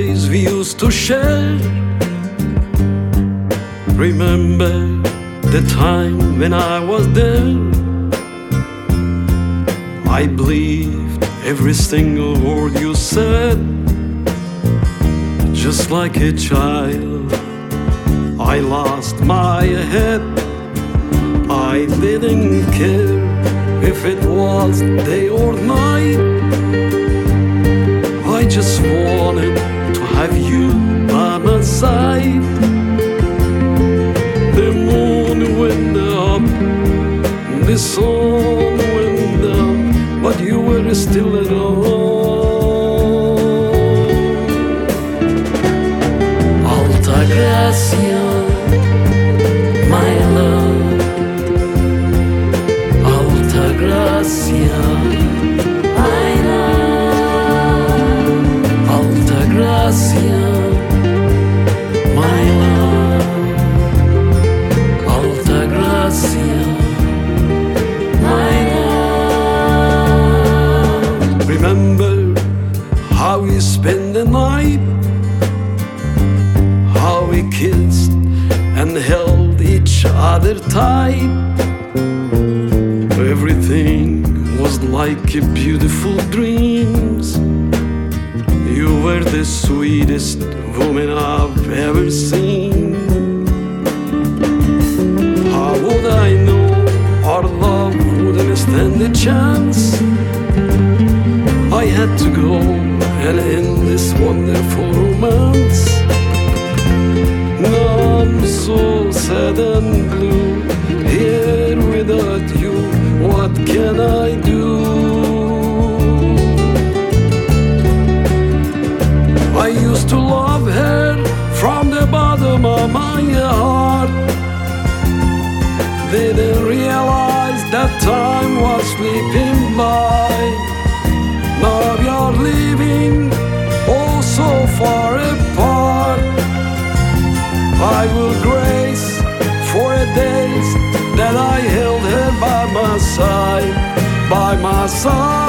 days we used to share. Remember the time when I was there. I believed every single word you said. Just like a child, I lost my head. I didn't care if it was day or night. I just wanted to have you by my side. The moon went up, the sun went down, but you were still alone. Alta Gracia, my love. Alta Gracia, my love. Alta Gracia, my love. Alta Gracia, my love. Remember how we spent the night, how we kissed and held each other tight. Everything was like a beautiful dreams. You were the sweetest woman I've ever seen. How would I know our love wouldn't stand a chance? I had to go and end this wonderful romance. Now I'm so sad and blue, here without you. What can I do? I used to love her from the bottom of my heart. Didn't realize that time was slipping by. Now you're leaving, oh so far apart. I will grace for a days that I held her by my side, by my side.